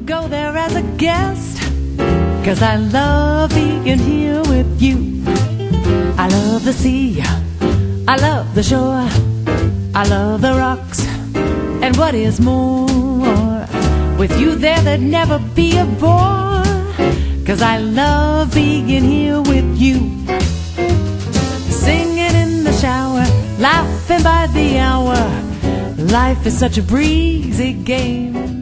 go there as a guest, 'cause I love being here with you. I love the sea, I love the shore, I love the rocks, and what is more, with you there there'd never be a bore, 'cause I love being here with you. Singing in the shower, laughing by the hour, life is such a breezy game.